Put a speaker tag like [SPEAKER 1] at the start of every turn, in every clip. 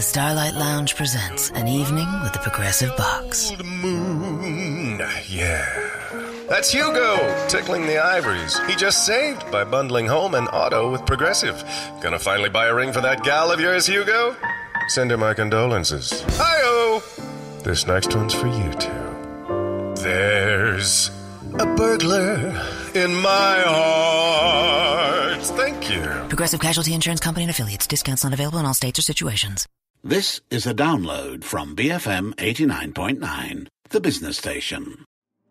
[SPEAKER 1] Starlight Lounge presents An Evening with the Progressive Box.
[SPEAKER 2] Old moon, yeah. That's Hugo, tickling the ivories. He just saved by bundling home and auto with Progressive. Gonna finally buy a ring for that gal of yours, Hugo? Send her my condolences. Hi-oh! This next one's for you two. There's a burglar in my heart. Thank you.
[SPEAKER 1] Progressive Casualty Insurance Company and Affiliates. Discounts not available in all states or situations.
[SPEAKER 3] This is a download from BFM 89.9, the business station.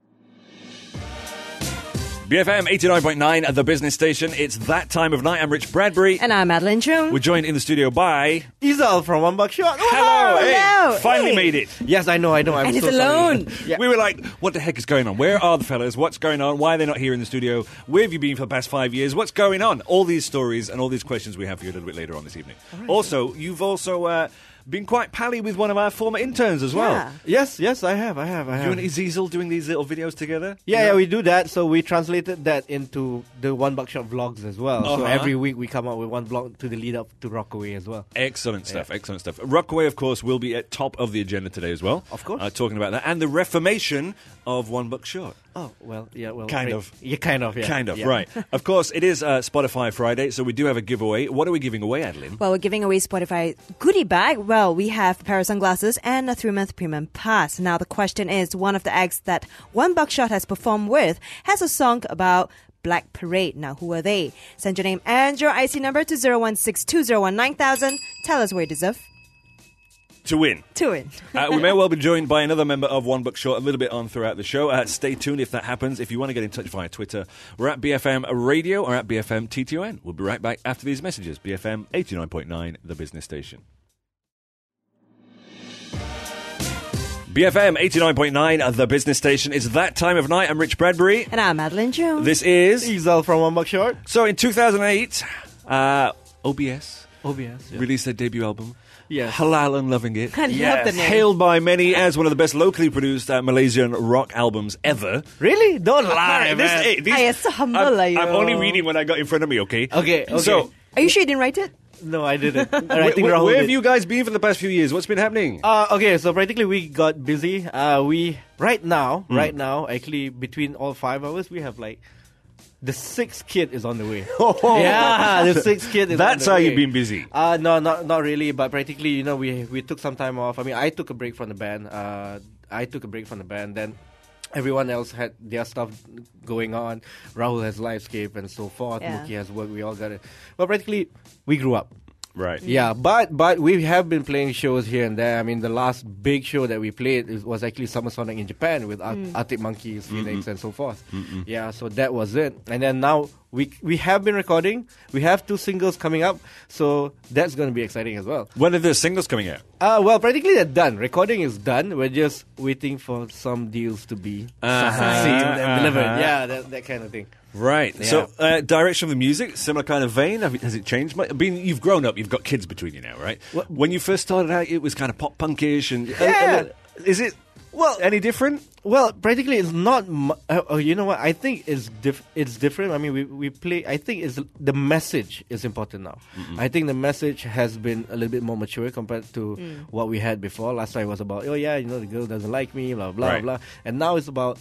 [SPEAKER 4] BFM 89.9 at the business station. It's that time of night. I'm Rich Bradbury.
[SPEAKER 5] And I'm Madeline Chung.
[SPEAKER 4] We're joined in the studio by...
[SPEAKER 6] Isal from One Buck Shot.
[SPEAKER 4] Hello!
[SPEAKER 5] Hello.
[SPEAKER 4] Finally
[SPEAKER 5] Hey.
[SPEAKER 4] made it.
[SPEAKER 6] Yes, I know. I'm
[SPEAKER 5] And
[SPEAKER 6] so
[SPEAKER 5] he's alone.
[SPEAKER 6] sorry. Yeah.
[SPEAKER 4] We were like, what the heck is going on? Where are the fellas? What's going on? Why are they not here in the studio? Where have you been for the past 5 years? What's going on? All these stories and all these questions we have for you a little bit later on this evening. Also, you've also been quite pally with one of our former interns as well.
[SPEAKER 5] Yeah.
[SPEAKER 6] Yes, I have.
[SPEAKER 4] You and Azizel doing these little videos together?
[SPEAKER 6] Yeah, we do that. So we translated that into the One Buck Shot vlogs as well. So
[SPEAKER 4] Uh-huh.
[SPEAKER 6] every week we come out with one vlog to the lead up to Rockaway as well.
[SPEAKER 4] Excellent stuff, excellent stuff. Rockaway, of course, will be at top of the agenda today as well.
[SPEAKER 6] Of course.
[SPEAKER 4] Talking about that. And the reformation of One Buck Short.
[SPEAKER 6] Oh, well, yeah, well.
[SPEAKER 4] Kind
[SPEAKER 6] right.
[SPEAKER 4] of.
[SPEAKER 6] Yeah, kind of, yeah.
[SPEAKER 4] Kind of,
[SPEAKER 6] Yeah.
[SPEAKER 4] right. Of course, it is Spotify Friday, so we do have a giveaway. What are we giving away, Adeline?
[SPEAKER 5] Well, we're giving away Spotify goodie bag. Well, we have a pair of sunglasses and a 3-month premium pass. Now, the question is, one of the acts that One Buck Shot has performed with has a song about Black Parade. Now, who are they? Send your name and your IC number to 0162019,000. Tell us where you deserve
[SPEAKER 4] To win.
[SPEAKER 5] to win.
[SPEAKER 4] We may well be joined by another member of One Buck Short a little bit on throughout the show. Stay tuned if that happens. If you want to get in touch via Twitter, we're at BFM Radio or at BFM TTON. We'll be right back after these messages. BFM 89.9, the business station. BFM 89.9, the business station. It's that time of night. I'm Rich Bradbury.
[SPEAKER 5] And I'm Madeline Chung.
[SPEAKER 4] This is...
[SPEAKER 6] Isal from One Buck Shot.
[SPEAKER 4] So in 2008, OBS
[SPEAKER 6] OBS. Yeah.
[SPEAKER 4] released their debut album.
[SPEAKER 6] Yes.
[SPEAKER 4] Halal and Loving It.
[SPEAKER 5] I love the name.
[SPEAKER 4] Hailed by many as one of the best locally produced Malaysian rock albums ever.
[SPEAKER 6] Really? Don't lie,
[SPEAKER 4] This-
[SPEAKER 6] man.
[SPEAKER 4] hey, these-
[SPEAKER 5] Ay, so humble,
[SPEAKER 4] I'm
[SPEAKER 5] you.
[SPEAKER 4] only reading what I got in front of me, okay?
[SPEAKER 6] Okay.
[SPEAKER 4] So,
[SPEAKER 5] Are you sure you didn't write it?
[SPEAKER 6] No, I didn't. I
[SPEAKER 4] where,
[SPEAKER 6] think Rahul
[SPEAKER 4] where have
[SPEAKER 6] did.
[SPEAKER 4] you guys been for the past few years? What's been happening?
[SPEAKER 6] Okay, so practically we got busy. We right now, actually between all 5 hours, we have like the 6th kid is on the way. Yeah, the 6th kid is.
[SPEAKER 4] That's
[SPEAKER 6] on
[SPEAKER 4] how
[SPEAKER 6] the
[SPEAKER 4] you've
[SPEAKER 6] way.
[SPEAKER 4] been busy.
[SPEAKER 6] No, not really. But practically, you know, we took some time off. I mean, I took a break from the band. Then everyone else had their stuff going on. Rahul has Livescape and so forth.
[SPEAKER 5] Yeah.
[SPEAKER 6] Mookie has work. We all got it. Well, practically, we grew up.
[SPEAKER 4] Right.
[SPEAKER 6] Yeah, but we have been playing shows here and there. I mean, the last big show that we played was actually Summer Sonic in Japan with Arctic Monkeys, Phoenix, and so forth. Yeah, so that was it. And then now we have been recording. We have 2 singles coming up, so that's going to be exciting as well.
[SPEAKER 4] When are the singles coming out?
[SPEAKER 6] Well, practically they're done. Recording is done. We're just waiting for some deals to be sealed and delivered. Yeah, that kind of thing.
[SPEAKER 4] Right.
[SPEAKER 6] Yeah.
[SPEAKER 4] So, direction of the music, similar kind of vein. Has it changed? I mean, you've grown up. You've got kids between you now, right?
[SPEAKER 6] Well-
[SPEAKER 4] When you first started out, it was kind of pop punkish, and
[SPEAKER 6] Yeah.
[SPEAKER 4] is it any different?
[SPEAKER 6] Well, practically it's not. You know what? I think it's different. I mean, we play. I think it's the message is important now. I think the message has been a little bit more mature compared to what we had before. Last time it was about, oh yeah, you know, the girl doesn't like me, blah blah
[SPEAKER 4] Right.
[SPEAKER 6] blah, and now it's about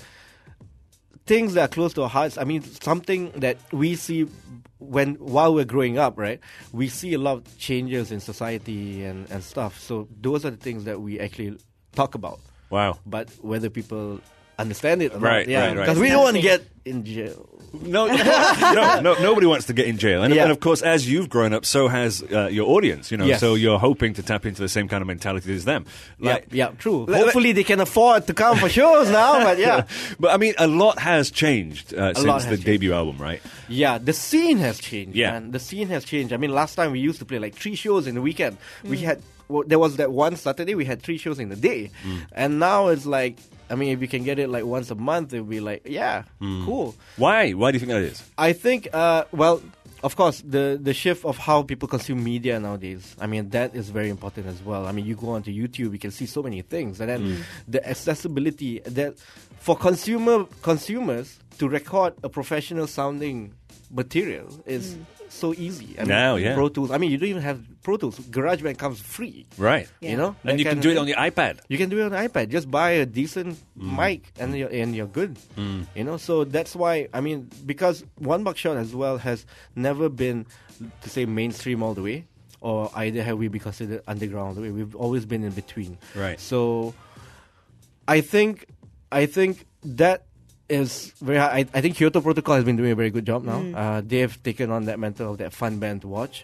[SPEAKER 6] things that are close to our hearts. I mean, something that we see while we're growing up, right? We see a lot of changes in society and stuff. So those are the things that we actually talk about.
[SPEAKER 4] Wow.
[SPEAKER 6] But whether people understand it or
[SPEAKER 4] Right,
[SPEAKER 6] not, yeah,
[SPEAKER 4] right.
[SPEAKER 6] because we don't want to get in jail.
[SPEAKER 4] No, nobody wants to get in jail. And,
[SPEAKER 6] Yeah.
[SPEAKER 4] and of course, as you've grown up, so has your audience, you know,
[SPEAKER 6] Yes.
[SPEAKER 4] so you're hoping to tap into the same kind of mentality as them.
[SPEAKER 6] Yeah, true. Hopefully they can afford to come for shows now, but yeah.
[SPEAKER 4] But I mean, a lot has changed
[SPEAKER 6] lot
[SPEAKER 4] since
[SPEAKER 6] has
[SPEAKER 4] the
[SPEAKER 6] changed.
[SPEAKER 4] debut album, right?
[SPEAKER 6] Yeah, the scene has changed,
[SPEAKER 4] Yeah.
[SPEAKER 6] man. The scene has changed. I mean, last time we used to play like 3 shows in the weekend. We had, there was that one Saturday, we had 3 shows in the day. And now it's like, I mean, if you can get it like once a month, it'll be like, yeah, cool.
[SPEAKER 4] Why? Why do you think that is?
[SPEAKER 6] I think, well, of course, the shift of how people consume media nowadays, I mean, that is very important as well. I mean, you go onto YouTube, you can see so many things. And then the accessibility that for consumers to record a professional sounding material is so easy. I mean,
[SPEAKER 4] Now, yeah.
[SPEAKER 6] Pro Tools. I mean, you don't even have Pro Tools. GarageBand comes free.
[SPEAKER 4] Right.
[SPEAKER 6] You know,
[SPEAKER 4] And
[SPEAKER 6] that
[SPEAKER 4] you
[SPEAKER 6] kind
[SPEAKER 4] can
[SPEAKER 6] of
[SPEAKER 4] do it
[SPEAKER 6] thing.
[SPEAKER 4] on your iPad.
[SPEAKER 6] You can do it on the iPad. Just buy a decent mic and you're good. You know, so that's why, I mean, because One Buckshot as well has never been, to say, mainstream all the way, or either have we been considered underground all the way. We've always been in between.
[SPEAKER 4] Right.
[SPEAKER 6] So I think that is very hard. I think Kyoto Protocol has been doing a very good job now. They have taken on that mantle of that fun band to watch.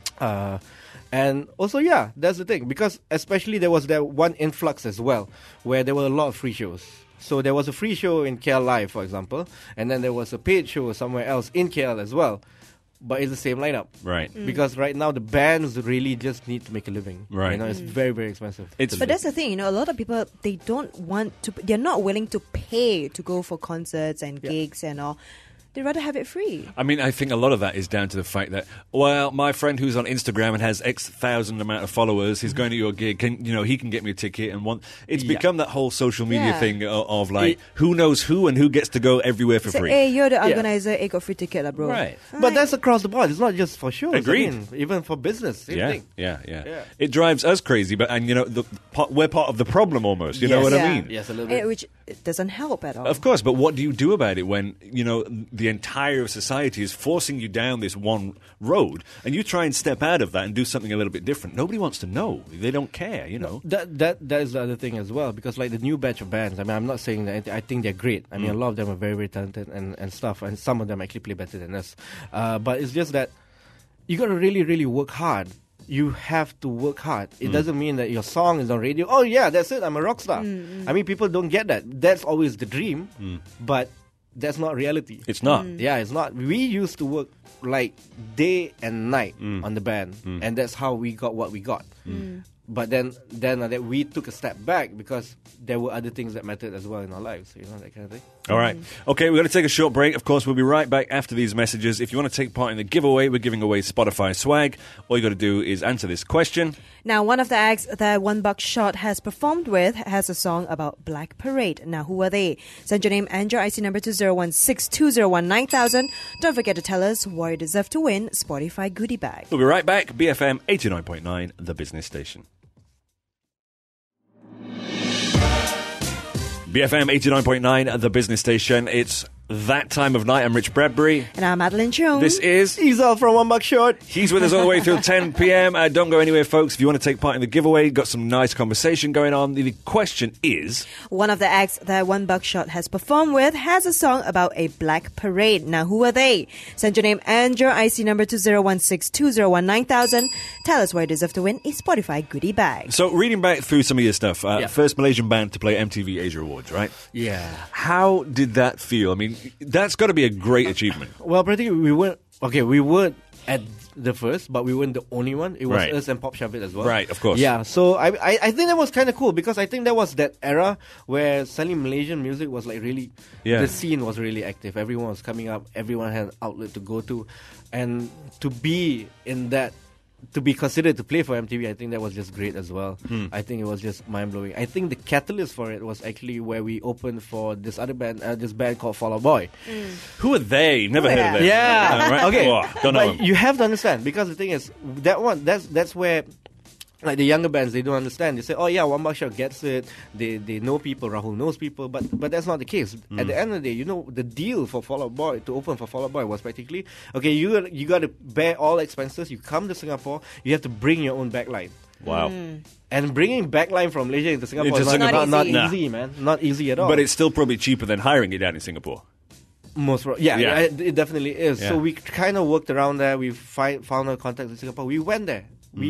[SPEAKER 6] And also, yeah, that's the thing. Because especially there was that one influx as well, where there were a lot of free shows. So there was a free show in KL Live, for example, and then there was a paid show somewhere else in KL as well. But it's the same lineup.
[SPEAKER 4] Right.
[SPEAKER 6] Because right now the bands really just need to make a living.
[SPEAKER 4] Right.
[SPEAKER 6] You know, it's very, very expensive.
[SPEAKER 5] But that's the thing, you know, a lot of people, they're not willing to pay to go for concerts and gigs and all. They'd rather have it free.
[SPEAKER 4] I mean, I think a lot of that is down to the fact that, well, my friend who's on Instagram and has X thousand amount of followers, he's going to your gig, he can get me a ticket and it's become that whole social media thing of like, who knows who and who gets to go everywhere for
[SPEAKER 5] So,
[SPEAKER 4] free.
[SPEAKER 5] hey, you're the organizer, hey, got free ticket, bro.
[SPEAKER 4] Right.
[SPEAKER 6] But that's across the board. It's not just for shows.
[SPEAKER 4] Agreed.
[SPEAKER 6] I mean, even for business. Same thing.
[SPEAKER 4] Yeah. It drives us crazy, but we're part of the problem almost. You know
[SPEAKER 6] Yes.
[SPEAKER 4] what
[SPEAKER 5] Yeah.
[SPEAKER 4] I mean?
[SPEAKER 6] Yes, a little bit.
[SPEAKER 5] Which it doesn't help at all.
[SPEAKER 4] Of course, but what do you do about it when, the entire society is forcing you down this one road and you try and step out of that and do something a little bit different? Nobody wants to know. They don't care,
[SPEAKER 6] That is the other thing as well, because like the new batch of bands, I mean, I'm not saying that, I think they're great. I mean, a lot of them are very, very talented and stuff, and some of them actually play better than us. But it's just that you got to really, really work hard. You have to work hard. It doesn't mean that your song is on radio. Oh yeah, that's it, I'm a rock star. I mean, people don't get that. That's always the dream, but that's not reality.
[SPEAKER 4] It's not.
[SPEAKER 6] Yeah, it's not. We used to work like day and night on the band, and that's how we got what we got. But then that we took a step back because there were other things that mattered as well in our lives, that kind of thing.
[SPEAKER 4] All right. Okay, we're going to take a short break. Of course, we'll be right back after these messages. If you want to take part in the giveaway, we're giving away Spotify swag. All you got to do is answer this question.
[SPEAKER 5] Now, one of the acts that One Buckshot has performed with has a song about Black Parade. Now, who are they? Send your name and your IC number to 016-201-9000. Don't forget to tell us why you deserve to win Spotify goodie bag.
[SPEAKER 4] We'll be right back. BFM 89.9, the business station. BFM 89.9, the business station. It's that time of night. I'm Rich Bradbury.
[SPEAKER 5] And I'm Madeline Chung.
[SPEAKER 4] This is...
[SPEAKER 6] He's all from One Buckshot.
[SPEAKER 4] He's with us all the way till 10 p.m. Don't go anywhere, folks. If you want to take part in the giveaway, got some nice conversation going on. The question is...
[SPEAKER 5] One of the acts that One Buckshot has performed with has a song about a black parade. Now, who are they? Send your name and your IC number to 016-201-9000. Tell us why you deserve to win a Spotify goodie bag.
[SPEAKER 4] So, reading back through some of your stuff, first Malaysian band to play MTV Asia Awards, right?
[SPEAKER 6] Yeah.
[SPEAKER 4] How did that feel? I mean, that's got to be a great achievement.
[SPEAKER 6] Well, practically we weren't at the first, but we weren't the only one. It was
[SPEAKER 4] Right.
[SPEAKER 6] us and Pop Shavit as well.
[SPEAKER 4] Right, of course.
[SPEAKER 6] Yeah, so I think that was kind of cool because I think that was that era where suddenly Malaysian music was like really, the scene was really active. Everyone was coming up. Everyone had an outlet to go to. And to be in that, to be considered to play for MTV, I think that was just great as well. I think it was just mind-blowing. I think the catalyst for it was actually where we opened for this other band, this band called Fall Out Boy.
[SPEAKER 4] Who are they? Never heard of them.
[SPEAKER 6] Yeah.
[SPEAKER 4] Right?
[SPEAKER 6] Okay.
[SPEAKER 4] Oh, don't know
[SPEAKER 6] But
[SPEAKER 4] them.
[SPEAKER 6] you have to understand, because the thing is, that's where, like the younger bands, they don't understand. They say, oh yeah, One Buckshot gets it. They know people, Rahul knows people, but that's not the case. At the end of the day, the deal for Fall Out Boy, to open for Fall Out Boy, was practically, okay, you got to bear all expenses. You come to Singapore, you have to bring your own backline.
[SPEAKER 4] Wow.
[SPEAKER 6] And bringing backline from Malaysia into Singapore
[SPEAKER 4] Into
[SPEAKER 6] is
[SPEAKER 4] Singapore.
[SPEAKER 6] not
[SPEAKER 5] Not
[SPEAKER 6] easy, man. Not easy at all.
[SPEAKER 4] But it's still probably cheaper than hiring it down in Singapore.
[SPEAKER 6] Yeah, it definitely is.
[SPEAKER 4] Yeah.
[SPEAKER 6] So we kind of worked around there. We found our contacts in Singapore. We went there.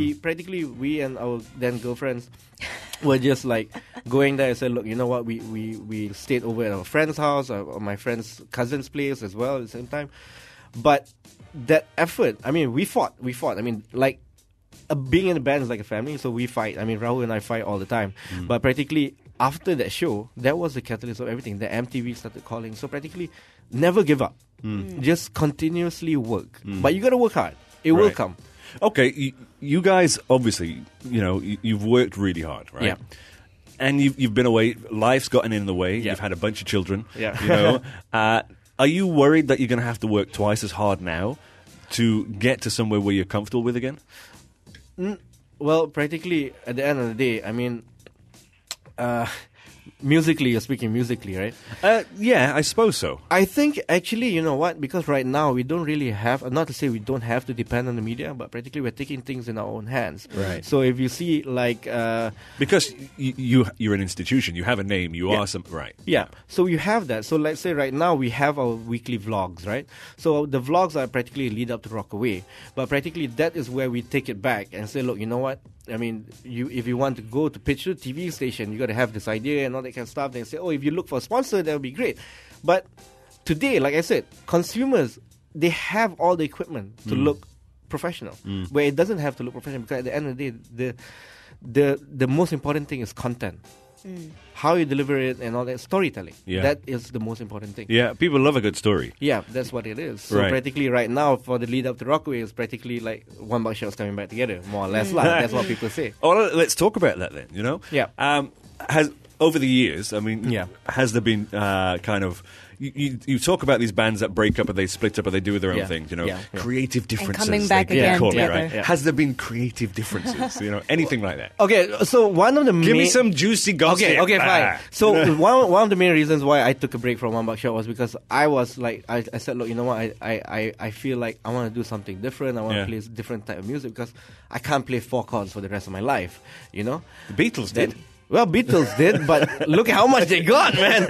[SPEAKER 6] We and our then girlfriends were just like going there and said, look, you know what? We stayed over at our friend's house, or my friend's cousin's place as well at the same time. But that effort, I mean, we fought. I mean, like, being in a band is like a family, so we fight. I mean, Rahul and I fight all the time. But practically after that show, that was the catalyst of everything. The MTV started calling. So practically, never give up. Just continuously work. But you got to work hard. It will
[SPEAKER 4] Right.
[SPEAKER 6] come.
[SPEAKER 4] Okay, you guys obviously, you've worked really hard, right?
[SPEAKER 6] Yeah.
[SPEAKER 4] And you've been away. Life's gotten in the way.
[SPEAKER 6] Yeah.
[SPEAKER 4] You've had a bunch of children.
[SPEAKER 6] Yeah.
[SPEAKER 4] Are you worried that you're going to have to work twice as hard now to get to somewhere where you're comfortable with again?
[SPEAKER 6] Well, practically at the end of the day, I mean, musically, you're speaking musically, right?
[SPEAKER 4] Yeah, I suppose so.
[SPEAKER 6] I think actually, you know what? Because right now we don't really have, not to say we don't have to depend on the media, but practically we're taking things in our own hands.
[SPEAKER 4] Right.
[SPEAKER 6] So if you see like,
[SPEAKER 4] Because you're an institution, you have a name, you are some right.
[SPEAKER 6] yeah, so you have that. So let's say right now we have our weekly vlogs, right? So the vlogs are practically lead up to Rockaway, but practically that is where we take it back and say, look, you know what? I mean, if you want to go to pitch to a TV station, you got to have this idea and all that kind of stuff. Then say, oh, if you look for a sponsor, that would be great. But today, like I said, consumers, they have all the equipment to look professional, where it doesn't have to look professional, because at the end of the day, the most important thing is content. How you deliver it and all that, storytelling.
[SPEAKER 4] Yeah.
[SPEAKER 6] That is the most important thing.
[SPEAKER 4] Yeah, people love a good story.
[SPEAKER 6] Yeah, that's what it is. So
[SPEAKER 4] Right.
[SPEAKER 6] practically right now, for the lead up to Rockaway, it's practically like One Buckshot's coming back together, more or less. That's what people say.
[SPEAKER 4] Oh, well, let's talk about that then. You know,
[SPEAKER 6] Yeah.
[SPEAKER 4] Has over the years, I mean,
[SPEAKER 6] Yeah.
[SPEAKER 4] has there been kind of you talk about these bands that break up and they split up and they do their own
[SPEAKER 6] Yeah.
[SPEAKER 4] thing, you know,
[SPEAKER 6] Yeah. Yeah.
[SPEAKER 4] creative differences.
[SPEAKER 5] coming back
[SPEAKER 4] they
[SPEAKER 5] again
[SPEAKER 4] call it,
[SPEAKER 5] together.
[SPEAKER 4] right?
[SPEAKER 6] Yeah.
[SPEAKER 4] Has there been creative differences? You know, anything like that?
[SPEAKER 6] Okay, so one of the
[SPEAKER 4] Give me
[SPEAKER 6] main...
[SPEAKER 4] some juicy gossip.
[SPEAKER 6] Okay, fine.
[SPEAKER 4] Ah.
[SPEAKER 6] So one of the main reasons why I took a break from One Buckshot was because I was like, I said, look, you know what, I feel like I want to do something different. I want
[SPEAKER 4] Yeah.
[SPEAKER 6] to play different type of music, because I can't play 4 chords for the rest of my life, you know?
[SPEAKER 4] The Beatles did.
[SPEAKER 6] Well, Beatles did, but look how much they got, man.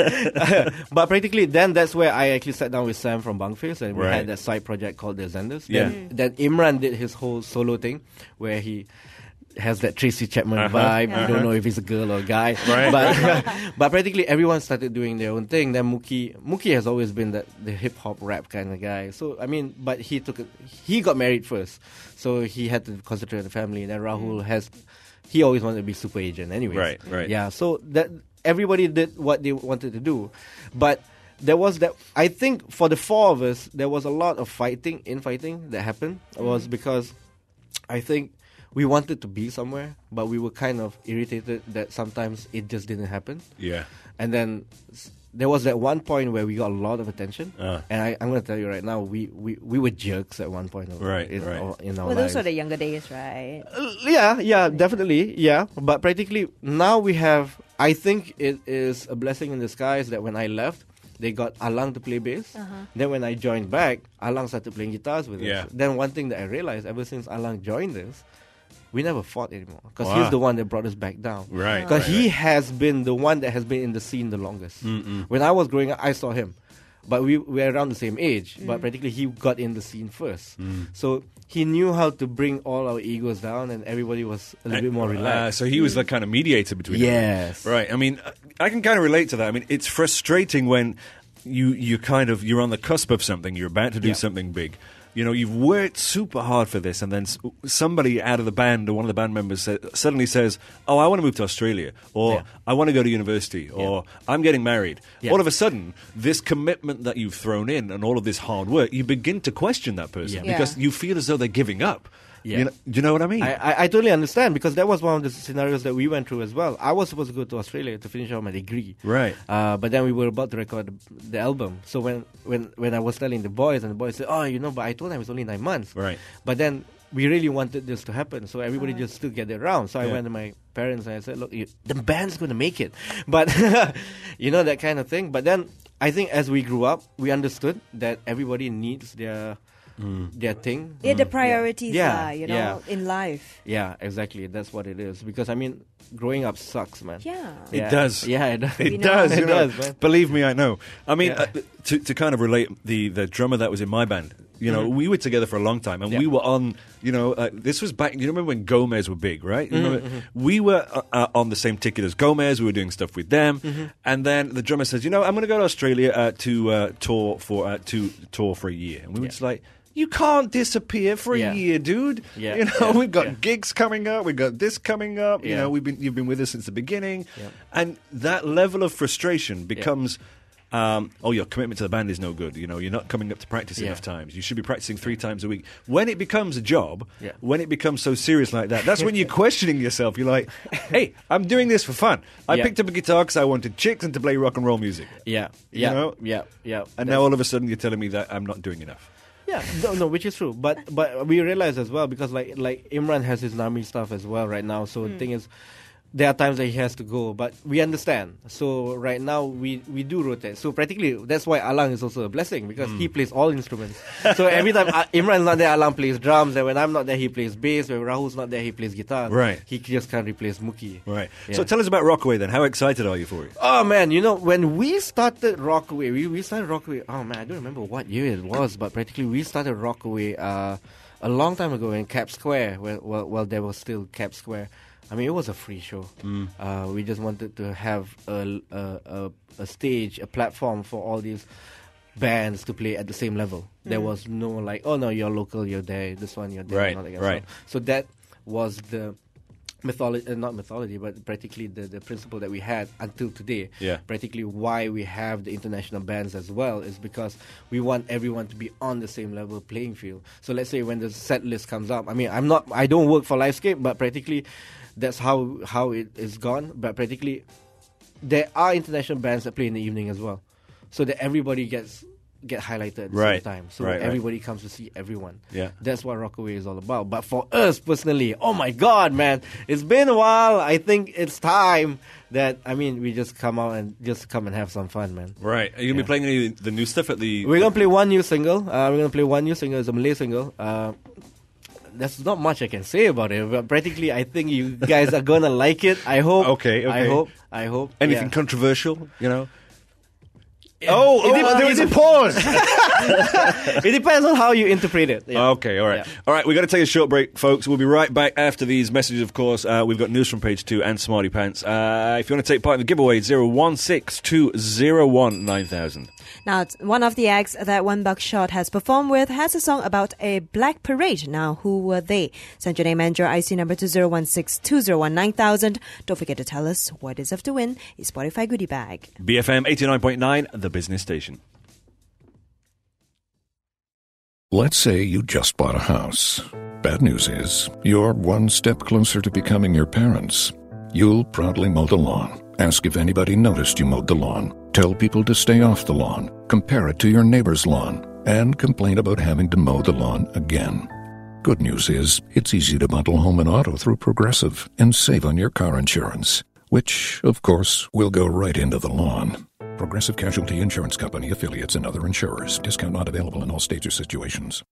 [SPEAKER 6] But practically, then that's where I actually sat down with Sam from Bunkface, and we
[SPEAKER 4] Right.
[SPEAKER 6] had that side project called The Zenders.
[SPEAKER 4] Yeah.
[SPEAKER 6] Then Imran did his whole solo thing, where he has that Tracy Chapman vibe. You don't know if he's a girl or a guy.
[SPEAKER 4] Right.
[SPEAKER 6] But practically everyone started doing their own thing. Then Mookie has always been the hip hop rap kind of guy. So I mean, but he got married first, so he had to concentrate on the family. And then Rahul he always wanted to be super agent anyways.
[SPEAKER 4] Right.
[SPEAKER 6] Yeah, so that everybody did what they wanted to do. But there was that, I think for the 4 of us, there was a lot of fighting that happened. It was because I think we wanted to be somewhere, but we were kind of irritated that sometimes it just didn't happen.
[SPEAKER 4] Yeah.
[SPEAKER 6] And then there was that one point where we got a lot of attention,
[SPEAKER 4] Uh.
[SPEAKER 6] and I'm going to tell you right now, we were jerks at one point
[SPEAKER 4] Right.
[SPEAKER 6] in our
[SPEAKER 5] Well,
[SPEAKER 6] lives.
[SPEAKER 5] those were the younger days, right?
[SPEAKER 6] Yeah, definitely, yeah. But practically now we have, I think it is a blessing in disguise that when I left, they got Alang to play bass. Then when I joined back, Alang started playing guitars with
[SPEAKER 4] Yeah.
[SPEAKER 6] us. Then one thing that I realized, ever since Alang joined us, we never fought anymore, because
[SPEAKER 4] Wow.
[SPEAKER 6] he's the one that brought us back down.
[SPEAKER 4] Right.
[SPEAKER 6] Because he has been the one that has been in the scene the longest. When I was growing up, I saw him. But we were around the same age. But practically he got in the scene first. So he knew how to bring all our egos down, and everybody was a little bit more relaxed.
[SPEAKER 4] So he was the kind of mediator between
[SPEAKER 6] Yes.
[SPEAKER 4] them. Right. I mean, I can kind of relate to that. I mean, it's frustrating when you're on the cusp of something, you're about to do
[SPEAKER 6] Yeah.
[SPEAKER 4] something big. You know, you've worked super hard for this, and then somebody out of the band or one of the band members suddenly says, "Oh, I want to move to Australia," or
[SPEAKER 6] Yeah.
[SPEAKER 4] "I want to go to university," or "I'm getting married."
[SPEAKER 6] Yeah.
[SPEAKER 4] All of a sudden, this commitment that you've thrown in and all of this hard work, you begin to question that person
[SPEAKER 6] Yeah.
[SPEAKER 4] because you feel as though they're giving up.
[SPEAKER 6] Yeah.
[SPEAKER 4] You know, do you know what I mean?
[SPEAKER 6] I totally understand, because that was one of the scenarios that we went through as well. I was supposed to go to Australia to finish out my degree.
[SPEAKER 4] Right.
[SPEAKER 6] But then we were about to record the album. So when I was telling the boys, and the boys said, "Oh, you know," but I told them it's only 9 months.
[SPEAKER 4] Right.
[SPEAKER 6] But then we really wanted this to happen, so everybody just still get it around. So I
[SPEAKER 4] Yeah.
[SPEAKER 6] went to my parents and I said, "Look, the band's going to make it," but you know, that kind of thing. But then I think as we grew up, we understood that everybody needs their thing.
[SPEAKER 5] Yeah, the priorities
[SPEAKER 6] Yeah,
[SPEAKER 5] are, you know,
[SPEAKER 6] yeah.
[SPEAKER 5] in life.
[SPEAKER 6] Yeah, exactly. That's what it is. Because I mean, growing up sucks, man.
[SPEAKER 5] Yeah.
[SPEAKER 4] It does.
[SPEAKER 6] Yeah, it does.
[SPEAKER 4] It
[SPEAKER 5] know.
[SPEAKER 4] does.
[SPEAKER 6] It
[SPEAKER 4] You know.
[SPEAKER 6] does, man.
[SPEAKER 4] Believe me, I know. I mean,
[SPEAKER 6] Yeah.
[SPEAKER 4] to kind of relate, the drummer that was in my band, you know, we were together for a long time, and
[SPEAKER 6] Yeah.
[SPEAKER 4] we were on, you know, this was back, you remember when Gomez were big, right? You remember? We were on the same ticket as Gomez, we were doing stuff with them, and then the drummer says, you know, I'm going to go to Australia to tour for a year. And we were just like, you can't disappear for
[SPEAKER 6] Yeah.
[SPEAKER 4] a year, dude.
[SPEAKER 6] Yeah.
[SPEAKER 4] You know,
[SPEAKER 6] Yeah.
[SPEAKER 4] we've got
[SPEAKER 6] Yeah.
[SPEAKER 4] gigs coming up, we've got this coming up. You
[SPEAKER 6] Yeah.
[SPEAKER 4] know, you've been with us since the beginning,
[SPEAKER 6] Yeah.
[SPEAKER 4] and that level of frustration becomes, your commitment to the band is no good. You know, you're not coming up to practice
[SPEAKER 6] Yeah.
[SPEAKER 4] enough times. You should be practicing 3 times a week. When it becomes a job,
[SPEAKER 6] Yeah.
[SPEAKER 4] when it becomes so serious like that, that's when you're questioning yourself. You're like, hey, I'm doing this for fun. I
[SPEAKER 6] Yeah.
[SPEAKER 4] picked up a guitar because I wanted chicks and to play rock and roll music.
[SPEAKER 6] Yeah,
[SPEAKER 4] You know?
[SPEAKER 6] yeah.
[SPEAKER 4] And now all of a sudden you're telling me that I'm not doing enough.
[SPEAKER 6] Yeah, no, which is true. But we realize as well, because like Imran has his Nami stuff as well right now. So the thing is, there are times that he has to go, but we understand. So right now we do rotate. So practically that's why Alang is also a blessing, because he plays all instruments. So every time Imran's not there, Alang plays drums, and when I'm not there, he plays bass. When Rahul's not there, he plays guitar.
[SPEAKER 4] Right.
[SPEAKER 6] He just can't replace Mookie.
[SPEAKER 4] Right.
[SPEAKER 6] Yeah.
[SPEAKER 4] So tell us about Rockaway then. How excited are you for it?
[SPEAKER 6] Oh man, when we started Rockaway, we started Rockaway. Oh man, I don't remember what year it was, but practically we started Rockaway a long time ago in Cap Square, while there was still Cap Square. I mean, it was a free show. We just wanted to have a stage, a platform for all these bands to play at the same level. There was no like, oh no, you're local, you're there. This one, you're there.
[SPEAKER 4] Right,
[SPEAKER 6] and all that kind of
[SPEAKER 4] right.
[SPEAKER 6] stuff. So that was the not mythology, but practically the principle that we had until today.
[SPEAKER 4] Yeah.
[SPEAKER 6] Practically why we have the international bands as well is because we want everyone to be on the same level playing field. So let's say when the set list comes up, I mean, I don't work for Livescape, but practically that's how it is gone. But practically there are international bands that play in the evening as well, so that everybody get highlighted at the same time. So everybody comes to see everyone.
[SPEAKER 4] Yeah.
[SPEAKER 6] That's what Rockaway is all about. But for us personally, oh my God, man, it's been a while. I think it's time that, I mean, we just come out and just come and have some fun, man.
[SPEAKER 4] Right. Are you going to be playing any of the new stuff at the...
[SPEAKER 6] We're going to play one new single. It's a Malay single. There's not much I can say about it, but practically I think you guys are going to like it. I hope.
[SPEAKER 4] Okay.
[SPEAKER 6] I hope.
[SPEAKER 4] Anything controversial, there
[SPEAKER 6] was a pause. It depends on how you interpret it. Yeah.
[SPEAKER 4] Okay, all right.
[SPEAKER 6] Yeah.
[SPEAKER 4] All right, we've got to take a short break, folks. We'll be right back after these messages, of course. We've got news from Page 2 and Smarty Pants. If you want to take part in the giveaway, 016-201-9000.
[SPEAKER 5] Now, one of the acts that One Buckshot has performed with has a song about a black parade. Now, who were they? Send your name and your IC number to 016-201-9000. Don't forget to tell us what is up to win a Spotify goodie bag.
[SPEAKER 4] BFM 89.9, the business station.
[SPEAKER 7] Let's say you just bought a house. Bad news is, you're one step closer to becoming your parents. You'll proudly mow the lawn. Ask if anybody noticed you mowed the lawn. Tell people to stay off the lawn. Compare it to your neighbor's lawn. And complain about having to mow the lawn again. Good news is, it's easy to bundle home and auto through Progressive and save on your car insurance, which, of course, will go right into the lawn. Progressive Casualty Insurance Company, affiliates, and other insurers. Discount not available in all states or situations.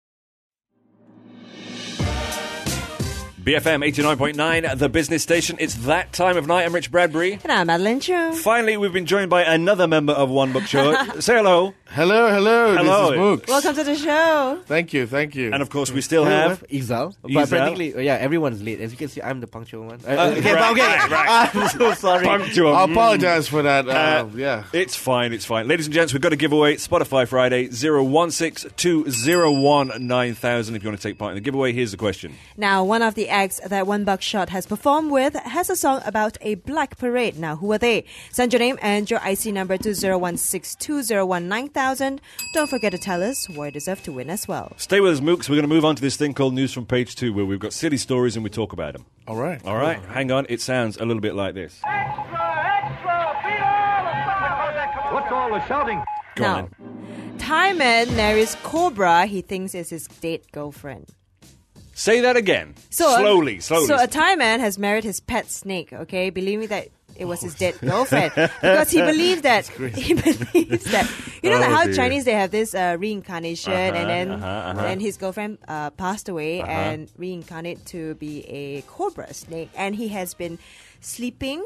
[SPEAKER 4] BFM 89.9, the business station. It's that time of night. I'm Rich Bradbury.
[SPEAKER 5] And I'm Madeline Chu.
[SPEAKER 4] Finally, we've been joined by another member of One Buckshot. Say hello.
[SPEAKER 8] Hello.
[SPEAKER 4] Hello.
[SPEAKER 8] This is Mooks.
[SPEAKER 5] Welcome to the show.
[SPEAKER 8] Thank you.
[SPEAKER 4] And of course, we still have
[SPEAKER 6] Izal. But
[SPEAKER 4] Izal.
[SPEAKER 6] practically, everyone's late. As you can see, I'm the punctual one.
[SPEAKER 4] right.
[SPEAKER 6] I'm so sorry.
[SPEAKER 4] Punctual.
[SPEAKER 8] I apologize for that. Yeah.
[SPEAKER 4] It's fine. Ladies and gents, we've got a giveaway. Spotify Friday, 016-201-9000. If you want to take part in the giveaway, here's the question.
[SPEAKER 5] Now, one of the acts that One Buckshot has performed with has a song about a black parade. Now, who are they? Send your name and your IC number to 016-201-9000. Don't forget to tell us what you deserve to win as well.
[SPEAKER 4] Stay with us, Mooks. We're going to move on to this thing called News from Page 2, where we've got city stories and we talk about them.
[SPEAKER 8] All right.
[SPEAKER 4] All right? Hang on. It sounds a little bit like this.
[SPEAKER 9] Extra! Beat all the fire! What's all the shouting?
[SPEAKER 4] Go
[SPEAKER 5] now,
[SPEAKER 4] on.
[SPEAKER 5] Thai man marries Cobra he thinks is his dead girlfriend.
[SPEAKER 4] Say that again. Slowly.
[SPEAKER 5] So a Thai man has married his pet snake, okay? Believing that it was his dead girlfriend. Because he believes that you know like how Chinese they have this reincarnation and then his girlfriend passed away and reincarnated to be a cobra snake, and he has been sleeping.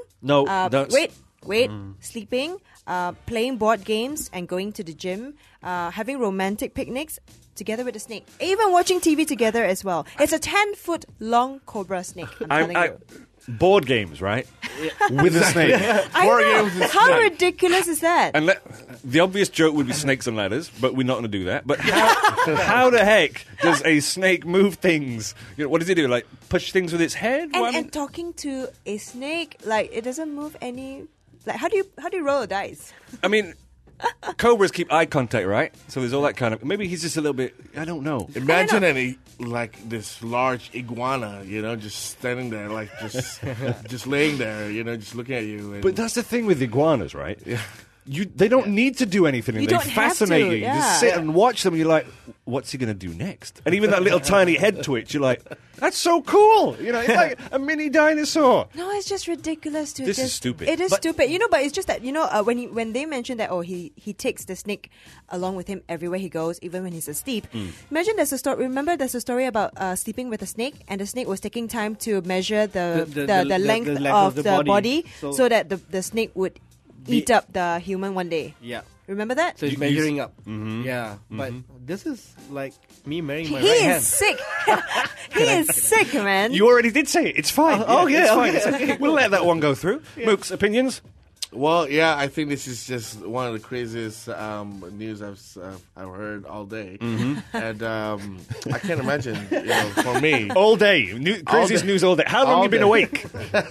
[SPEAKER 5] Sleeping, playing board games and going to the gym, having romantic picnics together with the snake, even watching TV together as well. It's a 10-foot long cobra snake. I'm telling you.
[SPEAKER 4] Board games, right? With a snake.
[SPEAKER 5] I know. How ridiculous is that?
[SPEAKER 4] And the obvious joke would be snakes and ladders, but we're not going to do that. But how the heck does a snake move things? What does it do? Like push things with its head?
[SPEAKER 5] And talking to a snake, like it doesn't move any. Like how do you roll a dice?
[SPEAKER 4] I mean, cobras keep eye contact, right? So there's all that kind of. Maybe he's just a little bit. I don't know.
[SPEAKER 8] Imagine this large iguana, just standing there, just laying there, just looking at you.
[SPEAKER 4] But that's the thing with iguanas, right? Yeah. they don't need to do anything.
[SPEAKER 5] You
[SPEAKER 4] They
[SPEAKER 5] don't have
[SPEAKER 4] fascinate
[SPEAKER 5] to,
[SPEAKER 4] you. You
[SPEAKER 5] yeah.
[SPEAKER 4] just sit and watch them. And you're like, what's he going to do next? And even that little tiny head twitch, you're like, that's so cool. You know, it's like a mini dinosaur.
[SPEAKER 5] No, it's just ridiculous to
[SPEAKER 4] This is
[SPEAKER 5] just...
[SPEAKER 4] stupid.
[SPEAKER 5] It is stupid. But it's just that, when they mentioned that, he takes the snake along with him everywhere he goes, even when he's asleep. Imagine there's a story. Remember, there's a story about sleeping with a snake, and the snake was taking time to measure the length of the body so that the snake would eat up the human one day.
[SPEAKER 6] Yeah.
[SPEAKER 5] Remember that?
[SPEAKER 6] So he's measuring up. Yeah. But this is like me marrying my
[SPEAKER 5] He
[SPEAKER 6] right
[SPEAKER 5] is
[SPEAKER 6] hand.
[SPEAKER 5] sick. He is sick, man.
[SPEAKER 4] You already did say it. It's fine. It's fine.
[SPEAKER 6] okay.
[SPEAKER 4] It's okay. We'll let that one go through. Mook's opinions?
[SPEAKER 8] Well, yeah, I think this is just one of the craziest news I've heard all day, and I can't imagine, for me,
[SPEAKER 4] All day. Craziest news all day. How long
[SPEAKER 8] All
[SPEAKER 4] have you been
[SPEAKER 8] day.
[SPEAKER 4] awake?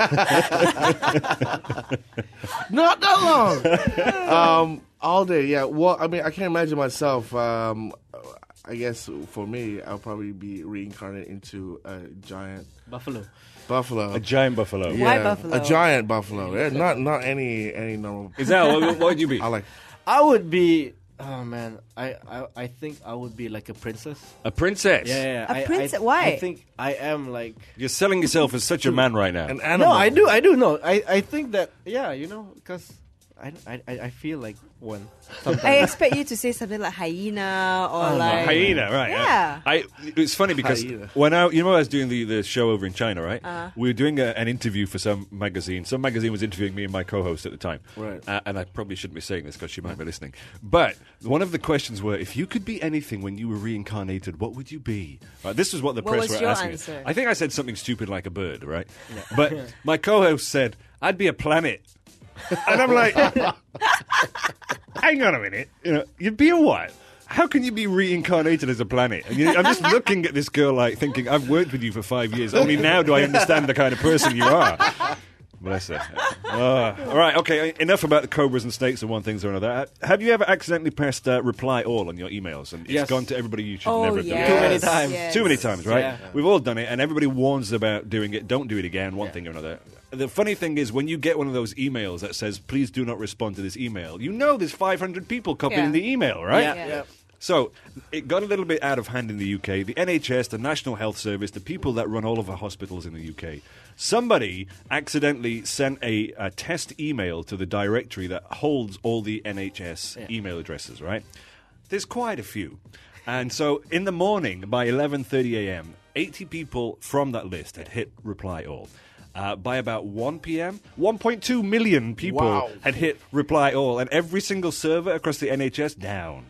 [SPEAKER 8] not that long. All day, yeah. Well, I mean, I can't imagine myself. I guess for me, I'll probably be reincarnated into a giant
[SPEAKER 6] Buffalo.
[SPEAKER 8] buffalo.
[SPEAKER 4] A giant buffalo.
[SPEAKER 5] Why buffalo?
[SPEAKER 8] A giant buffalo. Yeah, not any normal.
[SPEAKER 4] Is that what would you be?
[SPEAKER 8] I like.
[SPEAKER 6] I would be... Oh, man. I think I would be like a princess.
[SPEAKER 4] A princess?
[SPEAKER 6] Yeah.
[SPEAKER 5] A princess? Why?
[SPEAKER 6] I think I am like...
[SPEAKER 4] You're selling yourself as such a man right now.
[SPEAKER 8] An animal.
[SPEAKER 6] No, I do. No, I think that... Yeah, because I feel like one. Sometimes.
[SPEAKER 5] I expect you to say something like hyena or like...
[SPEAKER 4] Hyena, right?
[SPEAKER 5] Yeah.
[SPEAKER 4] It's funny because
[SPEAKER 8] Hyena.
[SPEAKER 4] when I was doing the show over in China, right? We were doing an interview for some magazine. Some magazine was interviewing me and my co-host at the time.
[SPEAKER 8] Right.
[SPEAKER 4] And I probably shouldn't be saying this because she might be listening. But one of the questions were, if you could be anything when you were reincarnated, what would you be? Right, this is what the
[SPEAKER 5] What
[SPEAKER 4] press
[SPEAKER 5] was
[SPEAKER 4] were
[SPEAKER 5] your
[SPEAKER 4] asking.
[SPEAKER 5] answer?
[SPEAKER 4] I think I said something stupid like a bird, right? But my co-host said, I'd be a planet. And I'm like, hang on a minute. You'd be a what? How can you be reincarnated as a planet? And I'm just looking at this girl like thinking, I've worked with you for 5 years. Only now do I understand the kind of person you are. Bless her. All right, okay, enough about the cobras and snakes and one thing or another. Have you ever accidentally pressed reply all on your emails and
[SPEAKER 6] Yes.
[SPEAKER 4] it's gone to everybody you should
[SPEAKER 5] Oh,
[SPEAKER 4] never do
[SPEAKER 5] yes.
[SPEAKER 6] Too many times.
[SPEAKER 5] Yes.
[SPEAKER 4] Too many times, right?
[SPEAKER 6] Yeah.
[SPEAKER 4] We've all done it, and everybody warns about doing it. Don't do it again, one thing or another. The funny thing is, when you get one of those emails that says, please do not respond to this email, there's 500 people copied in
[SPEAKER 5] Yeah.
[SPEAKER 4] the email, right?
[SPEAKER 5] Yeah.
[SPEAKER 4] So it got a little bit out of hand in the UK. The NHS, the National Health Service, the people that run all of our hospitals in the UK, somebody accidentally sent a test email to the directory that holds all the NHS email addresses, right? There's quite a few. And so in the morning, by 11:30 a.m., 80 people from that list had hit reply all. By about 1 p.m., 1.2 million people
[SPEAKER 8] Wow.
[SPEAKER 4] had hit reply all, and every single server across the NHS, down.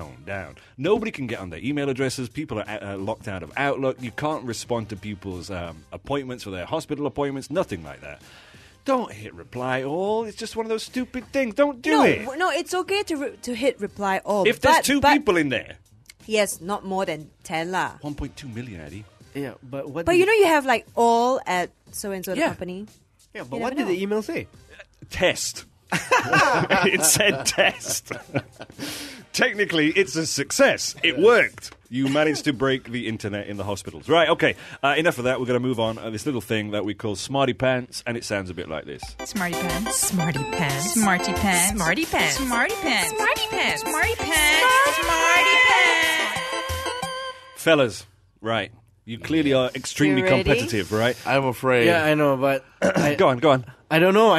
[SPEAKER 4] Nobody can get on their email addresses. People are locked out of Outlook. You can't respond to people's appointments for their hospital appointments, nothing like that. Don't hit reply all. It's just one of those stupid things. Don't do it.
[SPEAKER 5] No, it's okay to hit reply all.
[SPEAKER 4] If there's
[SPEAKER 5] but,
[SPEAKER 4] two
[SPEAKER 5] but-
[SPEAKER 4] people in there.
[SPEAKER 5] Yes, not more than 10 lah.
[SPEAKER 4] 1.2 million, Eddie.
[SPEAKER 6] Yeah, but what...
[SPEAKER 5] But
[SPEAKER 6] did-
[SPEAKER 5] you have like all at so-and-so
[SPEAKER 4] Yeah.
[SPEAKER 5] company.
[SPEAKER 6] Yeah, but
[SPEAKER 5] you
[SPEAKER 6] what
[SPEAKER 5] never
[SPEAKER 6] did the
[SPEAKER 5] know.
[SPEAKER 6] email say?
[SPEAKER 4] Test. It said test. Technically, it's a success. It worked. You managed to break the internet in the hospitals. Right, okay. Enough of that. We're going to move on. This little thing that we call Smarty Pants, and it sounds a bit like this.
[SPEAKER 10] Smarty pants.
[SPEAKER 1] Smarty pants.
[SPEAKER 10] Smarty pants.
[SPEAKER 1] Smarty pants.
[SPEAKER 10] Smarty pants.
[SPEAKER 1] Smarty pants.
[SPEAKER 10] Smarty pants. Smarty pants.
[SPEAKER 4] Fellas, right. You clearly are extremely
[SPEAKER 5] You ready?
[SPEAKER 4] competitive, right?
[SPEAKER 8] I'm afraid.
[SPEAKER 6] Yeah, I know, but...
[SPEAKER 4] Go on.
[SPEAKER 6] I don't know.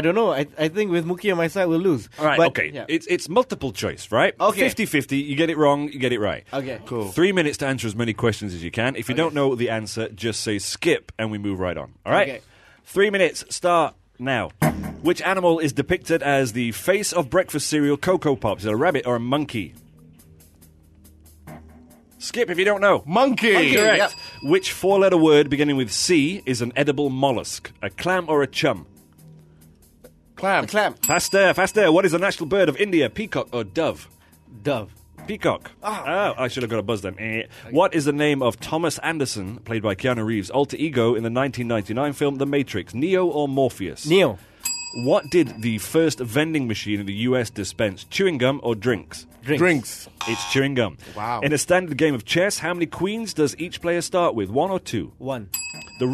[SPEAKER 6] I think with Mookie on my side, we'll lose.
[SPEAKER 4] All right,
[SPEAKER 6] But-
[SPEAKER 4] okay.
[SPEAKER 6] yeah.
[SPEAKER 4] It's multiple choice, right?
[SPEAKER 6] Okay.
[SPEAKER 4] 50-50. You get it wrong, you get it right.
[SPEAKER 6] Okay.
[SPEAKER 8] Cool.
[SPEAKER 4] 3 minutes to answer as many questions as you can. If you don't know the answer, just say skip and we move right on. All right?
[SPEAKER 6] Okay.
[SPEAKER 4] 3 minutes, start now. Which animal is depicted as the face of breakfast cereal Cocoa Pops? Is it a rabbit or a monkey? Skip if you don't know.
[SPEAKER 8] Monkey.
[SPEAKER 4] Correct.
[SPEAKER 8] Yep.
[SPEAKER 4] Which four-letter word beginning with C is an edible mollusk? A clam or a chum?
[SPEAKER 8] Clam.
[SPEAKER 6] Clam.
[SPEAKER 4] Faster. What is the national bird of India? Peacock or dove?
[SPEAKER 6] Dove.
[SPEAKER 4] Peacock. Oh, I should have got a buzz then. What is the name of Thomas Anderson, played by Keanu Reeves' alter ego in the 1999 film The Matrix? Neo or Morpheus?
[SPEAKER 6] Neo.
[SPEAKER 4] What did the first vending machine in the US dispense? Chewing gum or drinks?
[SPEAKER 8] Drinks.
[SPEAKER 4] It's chewing gum.
[SPEAKER 8] Wow.
[SPEAKER 4] In a standard game of chess, how many queens does each player start with? 1 or 2?
[SPEAKER 6] 1.
[SPEAKER 4] The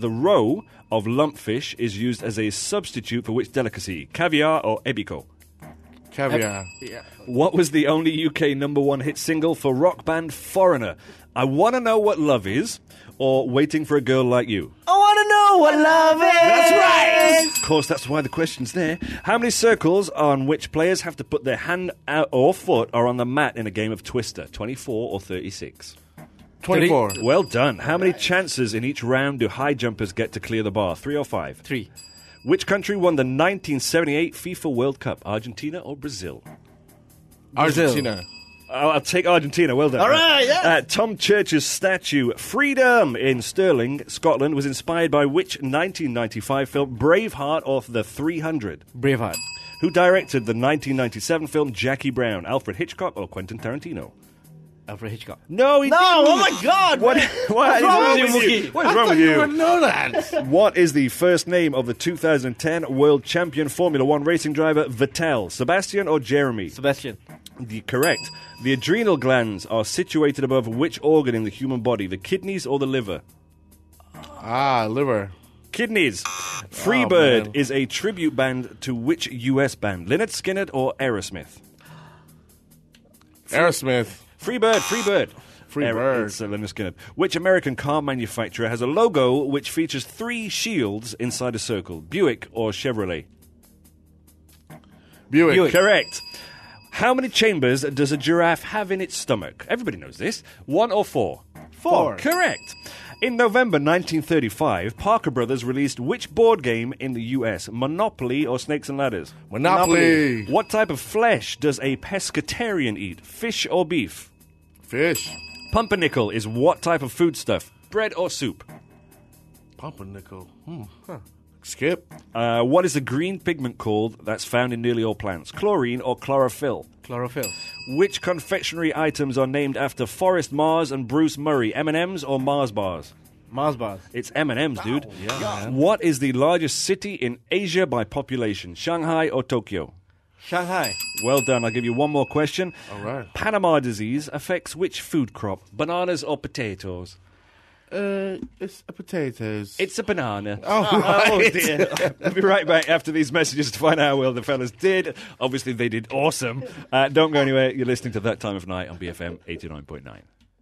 [SPEAKER 4] roe of lumpfish is used as a substitute for which delicacy? Caviar or ebico?
[SPEAKER 8] Caviar.
[SPEAKER 6] Yeah.
[SPEAKER 4] What was the only UK number one hit single for rock band Foreigner? I Want to Know What Love Is or Waiting for a Girl Like You?
[SPEAKER 6] I want to know what love is.
[SPEAKER 4] That's right! Of course, that's why the question's there. How many circles on which players have to put their hand out or foot are on the mat in a game of Twister? 24 or 36?
[SPEAKER 8] 24.
[SPEAKER 4] Well done. How many chances in each round do high jumpers get to clear the bar? 3 or 5?
[SPEAKER 6] 3.
[SPEAKER 4] Which country won the 1978 FIFA World Cup? Argentina or Brazil?
[SPEAKER 8] Argentina.
[SPEAKER 4] I'll take Argentina. Well done.
[SPEAKER 6] All right, yeah.
[SPEAKER 4] Tom Church's statue, Freedom, in Stirling, Scotland, was inspired by which 1995 film, Braveheart or The 300?
[SPEAKER 6] Braveheart.
[SPEAKER 4] Who directed the 1997 film Jackie Brown, Alfred Hitchcock or Quentin Tarantino?
[SPEAKER 6] Alfred Hitchcock.
[SPEAKER 4] No, he
[SPEAKER 6] No,
[SPEAKER 4] didn't.
[SPEAKER 6] oh my God!
[SPEAKER 4] What is wrong with you? What is wrong with you?
[SPEAKER 8] would know that.
[SPEAKER 4] What is the first name of the 2010 world champion Formula One racing driver Vettel? Sebastian or Jeremy?
[SPEAKER 6] Sebastian.
[SPEAKER 4] Correct. The adrenal glands are situated above which organ in the human body? The kidneys or the liver?
[SPEAKER 8] Liver.
[SPEAKER 4] Kidneys.
[SPEAKER 8] man.
[SPEAKER 4] Freebird is a tribute band to which US band? Lynyrd Skynyrd or Aerosmith?
[SPEAKER 8] Aerosmith.
[SPEAKER 4] Freebird.
[SPEAKER 8] Freebird.
[SPEAKER 4] It's Lynyrd Skynyrd. Which American car manufacturer has a logo which features 3 shields inside a circle? Buick or Chevrolet?
[SPEAKER 8] Buick.
[SPEAKER 4] Correct. How many chambers does a giraffe have in its stomach? Everybody knows this. 1 or 4?
[SPEAKER 8] 4.
[SPEAKER 4] Correct. In November 1935, Parker Brothers released which board game in the US? Monopoly or Snakes and Ladders?
[SPEAKER 8] Monopoly.
[SPEAKER 4] What type of flesh does a pescatarian eat? Fish or beef?
[SPEAKER 8] Fish.
[SPEAKER 4] Pumpernickel is what type of foodstuff? Bread or soup?
[SPEAKER 8] Pumpernickel. Skip.
[SPEAKER 4] What is the green pigment called that's found in nearly all plants? Chlorine or chlorophyll?
[SPEAKER 6] Chlorophyll.
[SPEAKER 4] Which confectionery items are named after Forrest Mars and Bruce Murray? M&M's or Mars bars?
[SPEAKER 6] Mars bars.
[SPEAKER 4] It's M&M's, dude. What is the largest city in Asia by population? Shanghai or Tokyo?
[SPEAKER 6] Shanghai.
[SPEAKER 4] Well done. I'll give you one more question.
[SPEAKER 8] All right.
[SPEAKER 4] Panama disease affects which food crop? Bananas or potatoes?
[SPEAKER 8] It's potatoes.
[SPEAKER 4] It's a banana.
[SPEAKER 8] Oh,
[SPEAKER 4] dear. I'll be right back after these messages to find out how well the fellas did. Obviously, they did awesome. Don't go anywhere. You're listening to That Time of Night on BFM 89.9.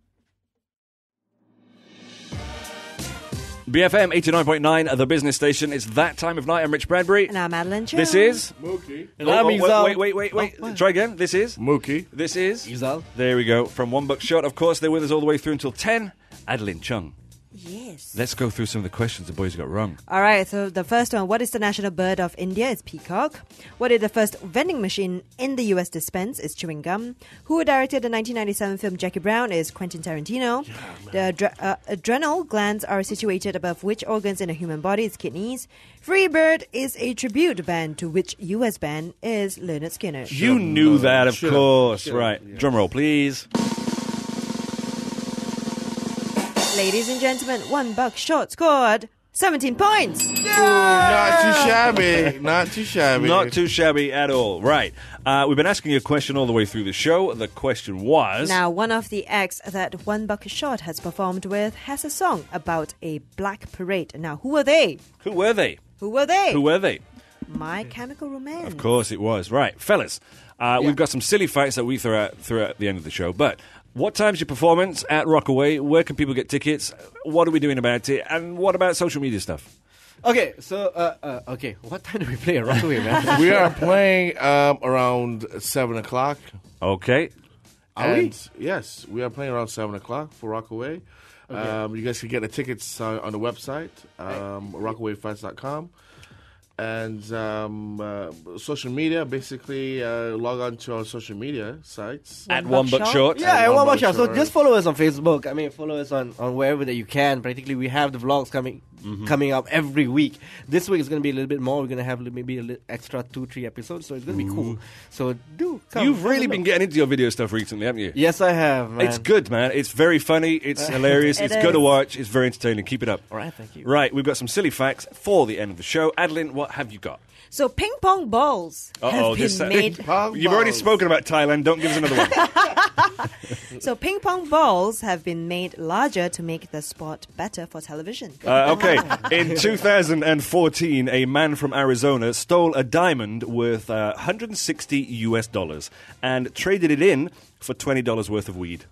[SPEAKER 4] BFM 89.9, the business station. It's That Time of Night. I'm Rich Bradbury.
[SPEAKER 5] And I'm Madeline Chung.
[SPEAKER 4] This is...
[SPEAKER 8] Mookie.
[SPEAKER 6] And I'm Izal.
[SPEAKER 4] Wait. Try again. This is...
[SPEAKER 8] Mookie.
[SPEAKER 4] This is...
[SPEAKER 6] Izal.
[SPEAKER 4] There we go. From One Buckshot, of course, they're with us all the way through until 10. Adeline Chung.
[SPEAKER 5] Yes.
[SPEAKER 4] Let's go through some of the questions the boys got wrong.
[SPEAKER 5] All right, so the first one, what is the national bird of India? It's peacock. What is the first vending machine in the US dispense? It's chewing gum. Who directed the 1997 film Jackie Brown? Is Quentin Tarantino. The adrenal glands are situated above which organs in a human body? It's kidneys. Freebird is a tribute band to which US band? Is Lynyrd Skynyrd.
[SPEAKER 4] You knew that, of
[SPEAKER 8] Should've.
[SPEAKER 4] course. Right. Drum roll, please.
[SPEAKER 5] Ladies and gentlemen, One Buckshot scored 17 points.
[SPEAKER 8] Not too shabby. Not too shabby.
[SPEAKER 4] Not too shabby at all. Right. We've been asking you a question all the way through the show. The question was...
[SPEAKER 5] Now, one of the acts that One Buckshot has performed with has a song about a black parade. Now, who are they?
[SPEAKER 4] Who were they?
[SPEAKER 5] Who were they?
[SPEAKER 4] Who were they?
[SPEAKER 5] My Chemical Romance.
[SPEAKER 4] Of course it was. Right. Fellas, we've got some silly facts that we throw out throughout the end of the show, but... What time's your performance at Rockaway? Where can people get tickets? What are we doing about it? And what about social media stuff?
[SPEAKER 6] Okay, so, what time do we play at Rockaway, man?
[SPEAKER 8] We are playing around 7 o'clock.
[SPEAKER 4] Okay.
[SPEAKER 6] Are we?
[SPEAKER 8] Yes, we are playing around 7 o'clock for Rockaway. You guys can get the tickets on the website, rockawayfest.com. And social media, basically log on to our social media sites.
[SPEAKER 4] At One Buckshot.
[SPEAKER 6] Yeah,
[SPEAKER 8] One
[SPEAKER 6] One Buckshot. So
[SPEAKER 8] Buckshot.
[SPEAKER 6] just follow us on Facebook. I mean, follow us on wherever that you can. Practically, we have the vlogs coming up every week. This week is going to be a little bit more. We're going to have maybe a little extra 2-3 episodes. So it's going to be cool. So do come.
[SPEAKER 4] You've really been getting into your video stuff recently, haven't you?
[SPEAKER 6] Yes, I have, man.
[SPEAKER 4] It's good, man. It's very funny. It's hilarious.
[SPEAKER 5] It
[SPEAKER 4] It's good to
[SPEAKER 5] is.
[SPEAKER 4] watch. It's very entertaining. Keep it up.
[SPEAKER 6] All right, thank you.
[SPEAKER 4] Right, we've got some silly facts for the end of the show. Adeline, what have you got?
[SPEAKER 5] So ping pong balls have been made.
[SPEAKER 4] You've already spoken about Thailand. Don't give us another one.
[SPEAKER 5] So ping pong balls have been made larger to make the sport better for television.
[SPEAKER 4] Okay, Okay, in 2014, a man from Arizona stole a diamond worth $160 and traded it in for $20 worth of weed.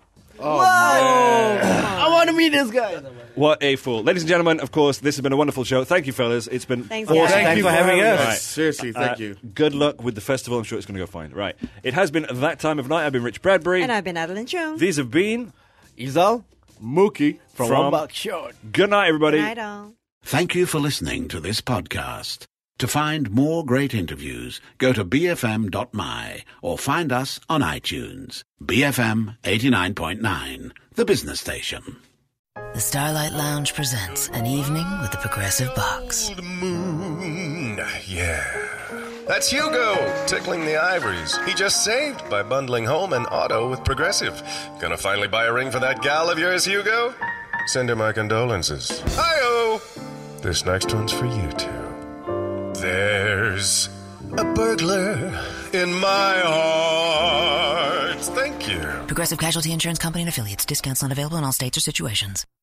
[SPEAKER 6] I want to meet this guy.
[SPEAKER 4] What a fool. Ladies and gentlemen, of course, this has been a wonderful show. Thank you, fellas. It's been
[SPEAKER 5] Thanks,
[SPEAKER 4] awesome.
[SPEAKER 5] guys.
[SPEAKER 6] Thank you for having us.
[SPEAKER 4] Right.
[SPEAKER 8] Seriously, thank you.
[SPEAKER 4] Good luck with the festival. I'm sure it's going to go fine. Right. It has been that time of night. I've been Rich Bradbury.
[SPEAKER 5] And I've been Adeline Chung.
[SPEAKER 4] These have been
[SPEAKER 6] Izal
[SPEAKER 8] Mookie
[SPEAKER 6] from
[SPEAKER 4] From-
[SPEAKER 6] One Buck Short.
[SPEAKER 4] Good night, everybody.
[SPEAKER 5] Good night, all.
[SPEAKER 3] Thank you for listening to this podcast. To find more great interviews, go to bfm.my or find us on iTunes. BFM 89.9, the business station.
[SPEAKER 1] The Starlight Lounge presents An Evening with the Progressive Box.
[SPEAKER 2] Old moon, yeah. That's Hugo, tickling the ivories. He just saved by bundling home and auto with Progressive. Gonna finally buy a ring for that gal of yours, Hugo? Send her my condolences. Hi-oh! This next one's for you two. There's a burglar in my heart. Thank you.
[SPEAKER 1] Progressive Casualty Insurance Company and Affiliates. Discounts not available in all states or situations.